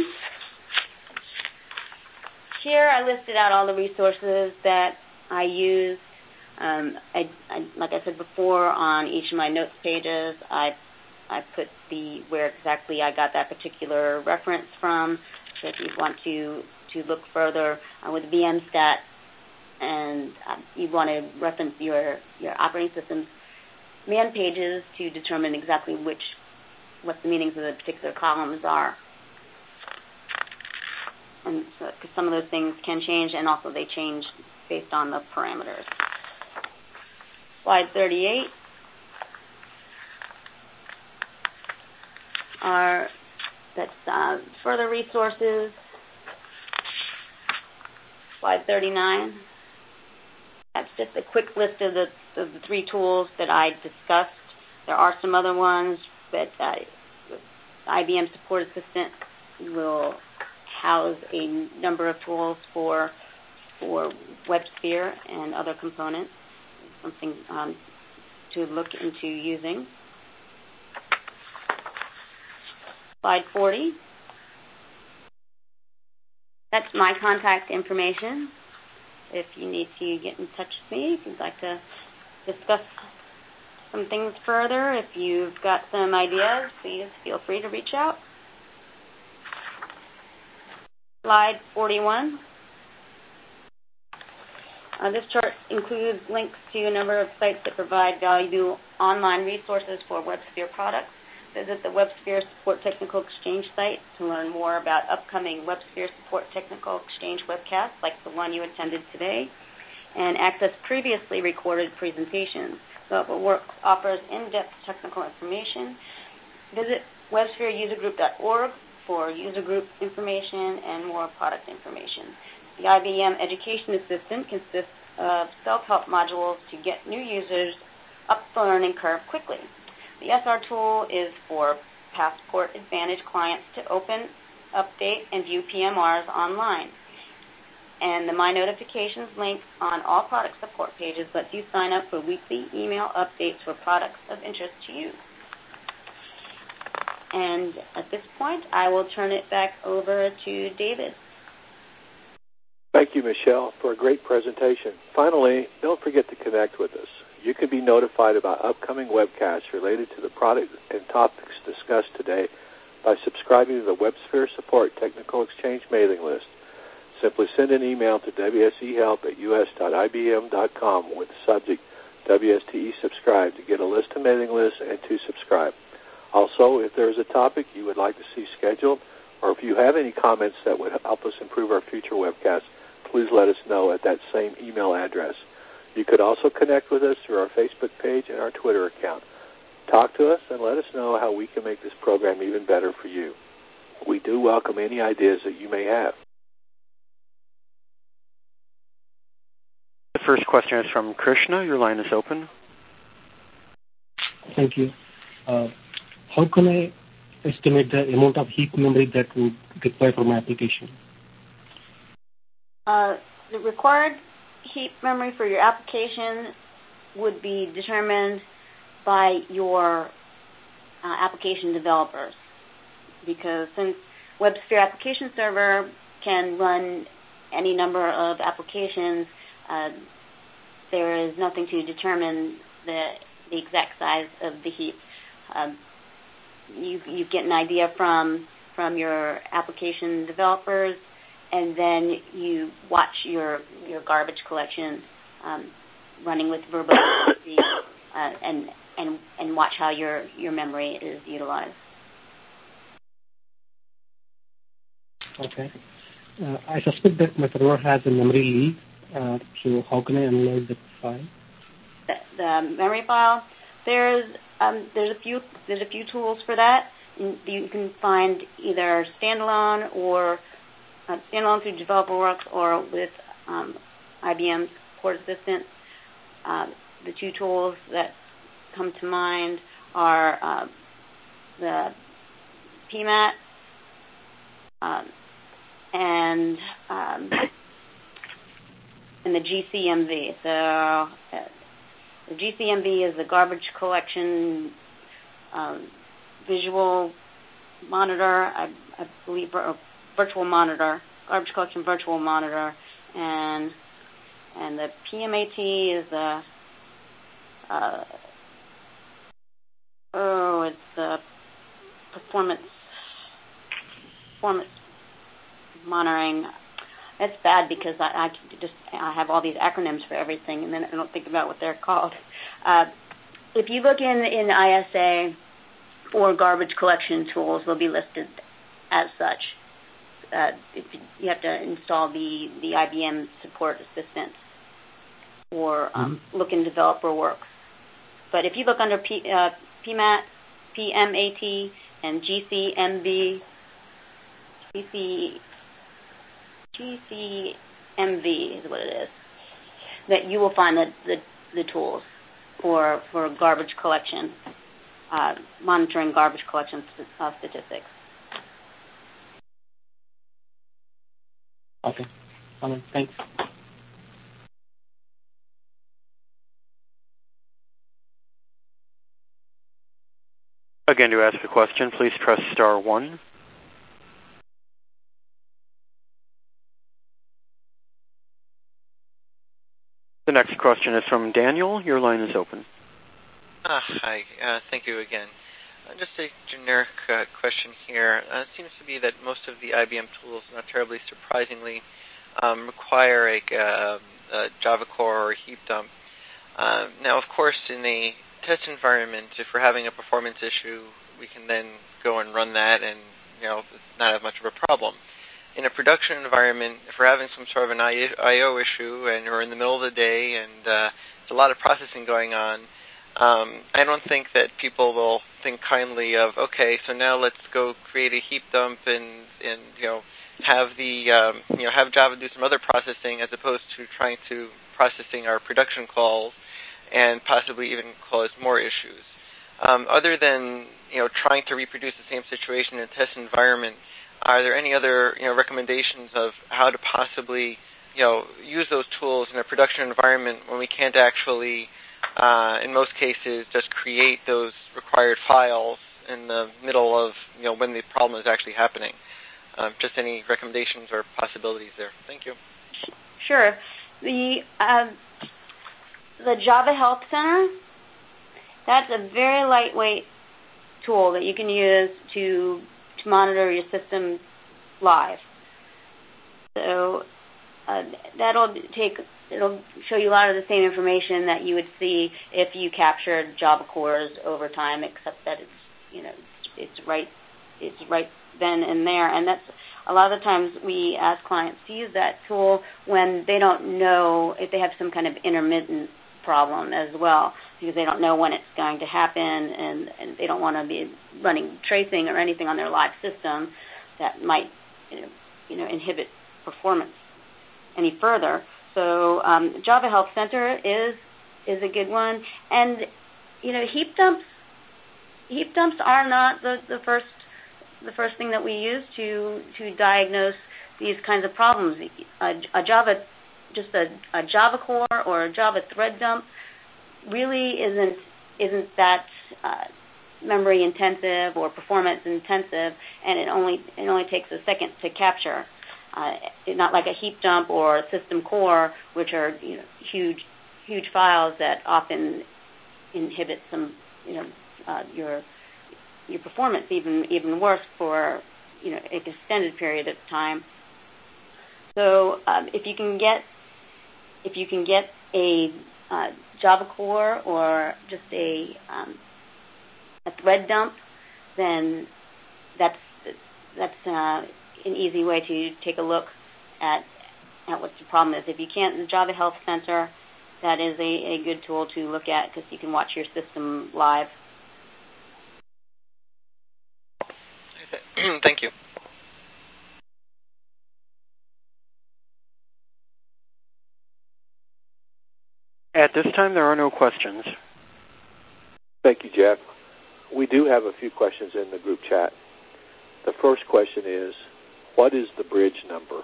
Here I listed out all the resources that I use. Um, I, I, like I said before, on each of my notes pages, I I put the where exactly I got that particular reference from. So if you want to to look further uh, with V M stat, and uh, you want to reference your your operating system's man pages to determine exactly which what the meanings of the particular columns are. And so, because some of those things can change, and also they change based on the parameters. Slide thirty-eight are that's uh, further resources. Slide thirty-nine. That's just a quick list of the, of the three tools that I discussed. There are some other ones, but uh, I B M Support Assistant will house a number of tools for for WebSphere and other components. Something um, to look into using. Slide forty. That's my contact information. If you need to get in touch with me, if you'd like to discuss some things further, if you've got some ideas, please feel free to reach out. Slide forty-one. Uh, this chart includes links to a number of sites that provide valuable online resources for WebSphere products. Visit the WebSphere Support Technical Exchange site to learn more about upcoming WebSphere Support Technical Exchange webcasts like the one you attended today, and access previously recorded presentations. GlobalWorks offers in-depth technical information. Visit websphere user group dot org for user group information and more product information. The I B M Education Assistant consists of self-help modules to get new users up the learning curve quickly. The S R tool is for Passport Advantage clients to open, update, and view P M Rs online. And the My Notifications link on all product support pages lets you sign up for weekly email updates for products of interest to you. And at this point, I will turn it back over to David. Thank you, Michelle, for a great presentation. Finally, don't forget to connect with us. You can be notified about upcoming webcasts related to the product and topics discussed today by subscribing to the WebSphere Support Technical Exchange mailing list. Simply send an email to w s e help at u s dot i b m dot com with the subject W S T E subscribe to get a list of mailing lists and to subscribe. Also, if there is a topic you would like to see scheduled, or if you have any comments that would help us improve our future webcasts, please let us know at that same email address. You could also connect with us through our Facebook page and our Twitter account. Talk to us and let us know how we can make this program even better for you. We do welcome any ideas that you may have. The first question is from Krishna. Your line is open. Thank you. Uh, how can I estimate the amount of heap memory that would require for my application? Uh, the required heap memory for your application would be determined by your uh, application developers, because since WebSphere Application Server can run any number of applications, uh, there is nothing to determine the, the exact size of the heap. Um, you, you get an idea from, from your application developers, and then you watch your, your garbage collection um, running with verbosity, uh, and, and, and watch how your, your memory is utilized. Okay. Uh, I suspect that my server has a memory leak, uh, so how can I analyze the file? The, the memory file, there's um, there's a few there's a few tools for that. You can find either standalone or uh, standalone through DeveloperWorks or with um, I B M Support Assistant. Uh, the two tools that come to mind are uh, the P MAT, uh, and um, and the G C M V. So uh, the G C M V is the garbage collection um, visual monitor, I, I believe, or virtual monitor, garbage collection virtual monitor, and and the P M A T is the uh, oh, it's the performance performance monitoring. That's bad because I, I just I have all these acronyms for everything, and then I don't think about what they're called. Uh, if you look in in I S A for garbage collection tools, they'll be listed as such. Uh, if you, you have to install the, the I B M Support Assistant or um, mm-hmm. look in Developer Works. But if you look under P, uh, P M A T, P M A T, and G C M V, G C, G C M V is what it is, that you will find the, the, the tools for for garbage collection, uh, monitoring garbage collection st- uh, statistics. Okay. All right. Thanks. Again, to ask a question, please press star one. The next question is from Daniel. Your line is open. Uh, hi. Uh, thank you again. Uh, just a generic uh, question here. Uh, it seems to be that most of the I B M tools, not terribly surprisingly, um, require a, uh, a Java core or a heap dump. Uh, now, of course, in a test environment, if we're having a performance issue, we can then go and run that and, you know, not have much of a problem. In a production environment, if we're having some sort of an I O issue and we're in the middle of the day and uh, there's a lot of processing going on, um, I don't think that people will think kindly of, okay, so now let's go create a heap dump and, and you know, have the um, you know have Java do some other processing as opposed to trying to processing our production calls and possibly even cause more issues. Um, other than you know trying to reproduce the same situation in a test environment, are there any other you know recommendations of how to possibly you know use those tools in a production environment when we can't actually, uh, in most cases, just create those required files in the middle of you know when the problem is actually happening? Um, just any recommendations or possibilities there. Thank you. Sure. The uh, the Java Help Center, that's a very lightweight tool that you can use to to monitor your system live. So uh, that'll take it'll show you a lot of the same information that you would see if you captured Java cores over time, except that it's you know it's, it's right it's right then and there. And that's a lot of the times we ask clients to use that tool when they don't know if they have some kind of intermittent problem as well, because they don't know when it's going to happen, and, and they don't want to be running tracing or anything on their live system that might you know, you know inhibit performance any further. So um, Java Help Center is is a good one, and you know heap dumps heap dumps are not the, the first the first thing that we use to to diagnose these kinds of problems. A, a Java just a, a Java core or a Java thread dump really isn't isn't that uh, memory intensive or performance intensive, and it only it only takes a second to capture. Uh, not like a heap dump or a system core, which are you know huge huge files that often inhibit some you know uh, your your performance even even worse for you know an extended period of time. So um, if you can get if you can get a uh, Java core or just a um, a thread dump, then that's that's uh, an easy way to take a look at at what the problem is. If you can't, the Java Help Center, that is a, a good tool to look at because you can watch your system live. Thank you. At this time, there are no questions. Thank you, Jeff. We do have a few questions in the group chat. The first question is, what is the bridge number?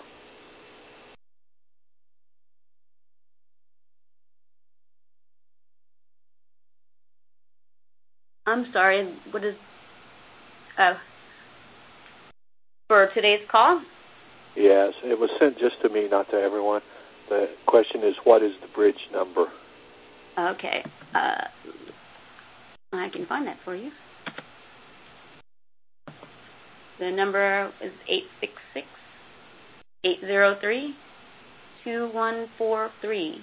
I'm sorry, what is, uh, for today's call? Yes, it was sent just to me, not to everyone. The question is, what is the bridge number? Okay. Uh, I can find that for you. The number is eight six six, eight zero three, two one four three.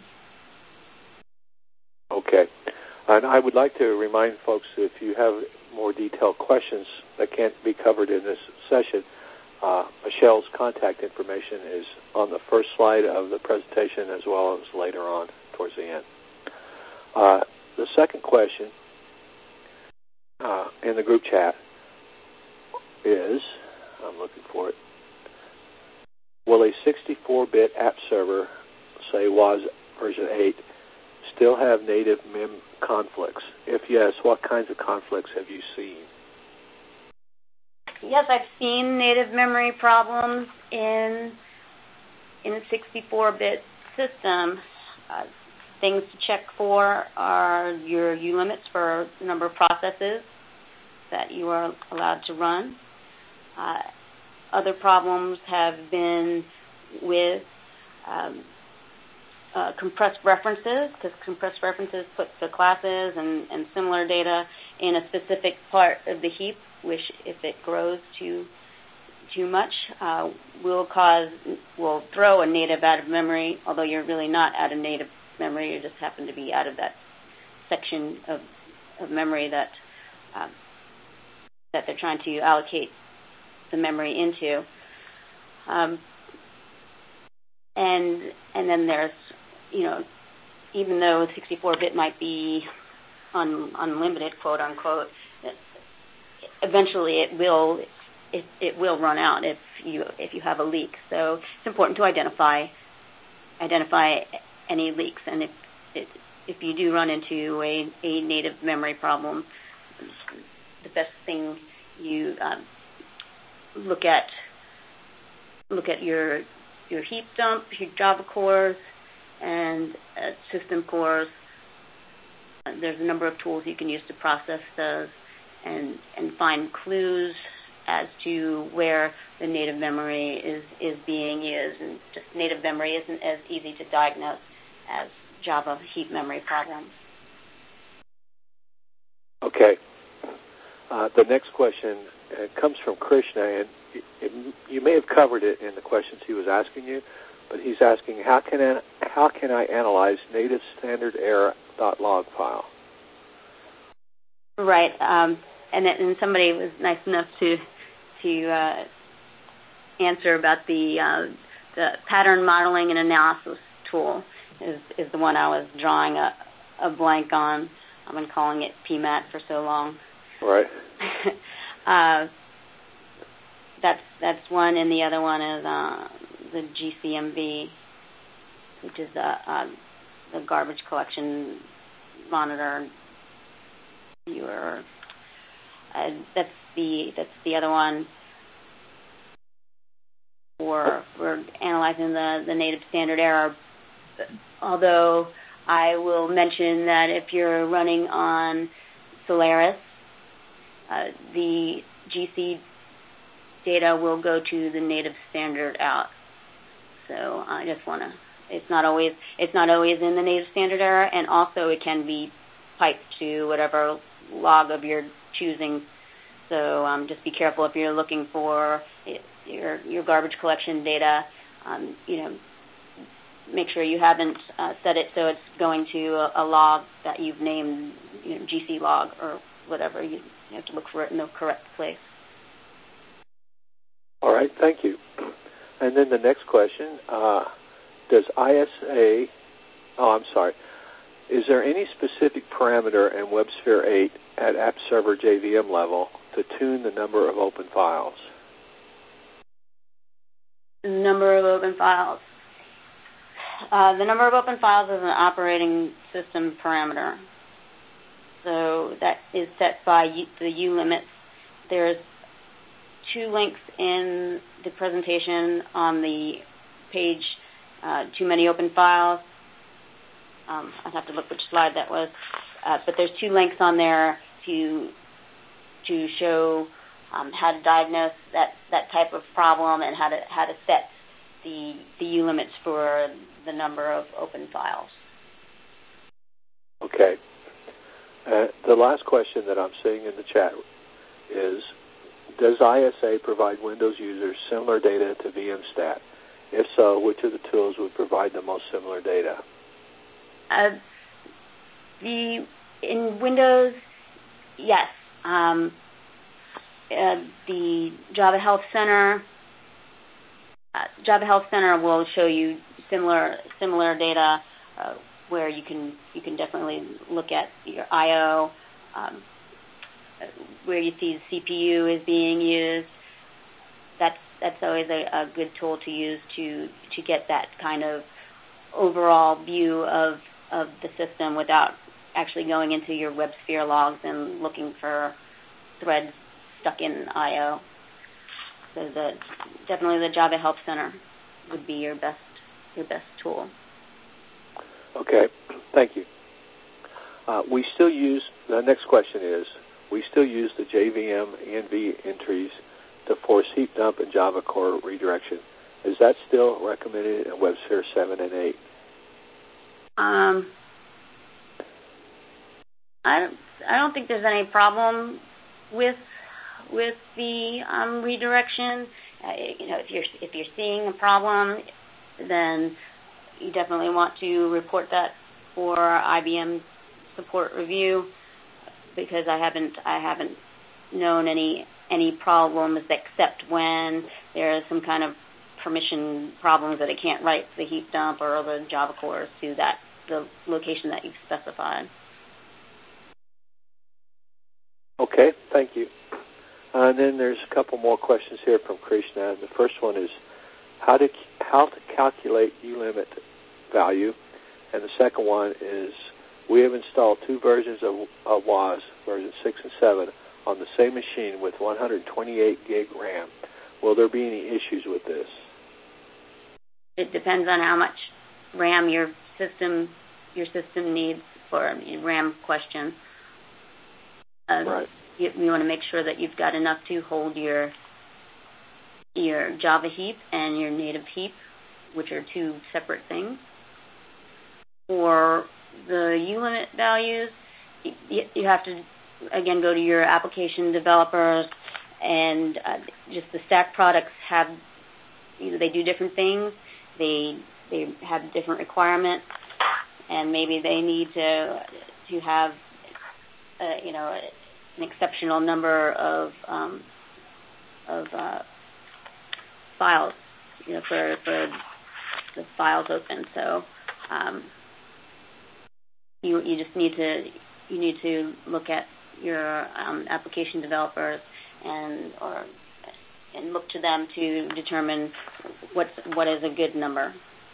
Okay. And I would like to remind folks, if you have more detailed questions that can't be covered in this session, uh, Michelle's contact information is on the first slide of the presentation as well as later on towards the end. Uh, the second question uh, in the group chat is, I'm looking for it, will a sixty-four bit app server, say W A S version eight, still have native mem conflicts? If yes, what kinds of conflicts have you seen? Yes, I've seen native memory problems in in a sixty-four bit system. Uh, things to check for are your U limits for the number of processes that you are allowed to run. Uh, other problems have been with um, uh, compressed references, because compressed references put the classes and, and similar data in a specific part of the heap, which if it grows too too much, uh, will cause, will throw a native out of memory, although you're really not out of native memory, you just happen to be out of that section of, of memory that uh, that they're trying to allocate the memory into. Um, and and then there's, you know, even though sixty-four bit might be un, unlimited, quote unquote, eventually it will it, it will run out if you if you have a leak. So it's important to identify identify any leaks, and if it, if you do run into a, a native memory problem, the best thing you um, look at look at your your heap dump, your Java cores, and uh, system cores. Uh, there's a number of tools you can use to process those and and find clues as to where the native memory is, is being used. And just native memory isn't as easy to diagnose as Java heap memory problems. Okay. Uh, the next question uh, comes from Krishna, and it, it, you may have covered it in the questions he was asking you, but he's asking, how can I, how can I analyze native standard error .log file? Right, um, and, and somebody was nice enough to to uh, answer about the uh, the pattern modeling and analysis tool is, is the one I was drawing a, a blank on. I've been calling it P MAT for so long. Right. uh, that's that's one, and the other one is uh, the G C M V, which is the uh, the garbage collection monitor viewer. Uh, that's the that's the other one. For we're analyzing the, the native standard error. Although I will mention that if you're running on Solaris, uh, the G C data will go to the native standard out. So I just want to. It's not always it's not always in the native standard error, and also it can be piped to whatever log of your choosing. So um, just be careful if you're looking for your your garbage collection data. Um, you know, make sure you haven't uh, set it so it's going to a, a log that you've named, you know, G C log or whatever. You, you have to look for it in the correct place. All right, thank you. And then the next question, uh, does I S A, oh, I'm sorry, is there any specific parameter in WebSphere eight at App Server J V M level to tune the number of open files? Number of open files. Uh, the number of open files is an operating system parameter. So that is set by U, the U limits. There's two links in the presentation on the page, uh, too many open files. Um, I'd have to look which slide that was. Uh, but there's two links on there to to show um, how to diagnose that, that type of problem and how to how to set the the U limits for the number of open files. Okay. Uh, the last question that I'm seeing in the chat is, does I S A provide Windows users similar data to VMstat? If so, which of the tools would provide the most similar data? Uh, the in Windows, yes. Um, uh, the Java Health Center, uh, Java Health Center will show you similar similar data uh, where you can you can definitely look at your I O, um, where you see the C P U is being used. That's that's always a, a good tool to use to to get that kind of overall view of of the system without actually going into your WebSphere logs and looking for threads stuck in I O. So the definitely the Java Help Center would be your best your best tool. Okay, thank you. Uh, we still use, the next question is, we still use the J V M E N V entries to force heap dump and Java core redirection. Is that still recommended in WebSphere seven and eight? Um, I don't, I don't think there's any problem with with the um, redirection. Uh, you know, if you're if you're seeing a problem, then you definitely want to report that for I B M support review, because I haven't I haven't known any any problems except when there's some kind of permission problems that it can't write the heap dump or the Java cores to that the location that you've specified. Okay, thank you. Uh, and then there's a couple more questions here from Krishna. The first one is how to how to calculate U limit value, and the second one is we have installed two versions of, of W A S, version six and seven, on the same machine with one hundred twenty-eight gig RAM. Will there be any issues with this? It depends on how much RAM your system your system needs for a RAM question. Um, right. You, you want to make sure that you've got enough to hold your your Java heap and your native heap, which are two separate things. For the U limit values, you, you have to again go to your application developers, and uh, just the stack products have, you know, they do different things. They they have different requirements, and maybe they need to to have uh, you know an exceptional number of um, of uh, files, you know, for for the files open. So um, you you just need to you need to look at your um, application developers and or and look to them to determine what's what is a good number.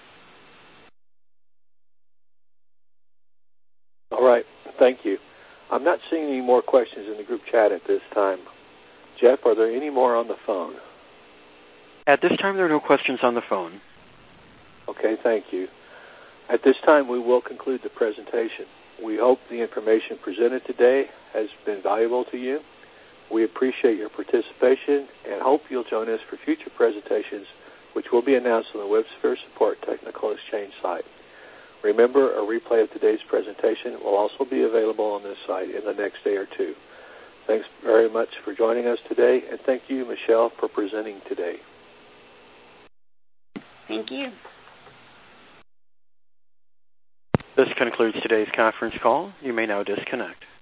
All right, thank you. I'm not seeing any more questions in the group chat at this time. Jeff, are there any more on the phone? At this time, there are no questions on the phone. Okay, thank you. At this time, we will conclude the presentation. We hope the information presented today has been valuable to you. We appreciate your participation and hope you'll join us for future presentations, which will be announced on the WebSphere Support Technical Exchange site. Remember, a replay of today's presentation will also be available on this site in the next day or two. Thanks very much for joining us today, and thank you, Michelle, for presenting today. Thank you. This concludes today's conference call. You may now disconnect.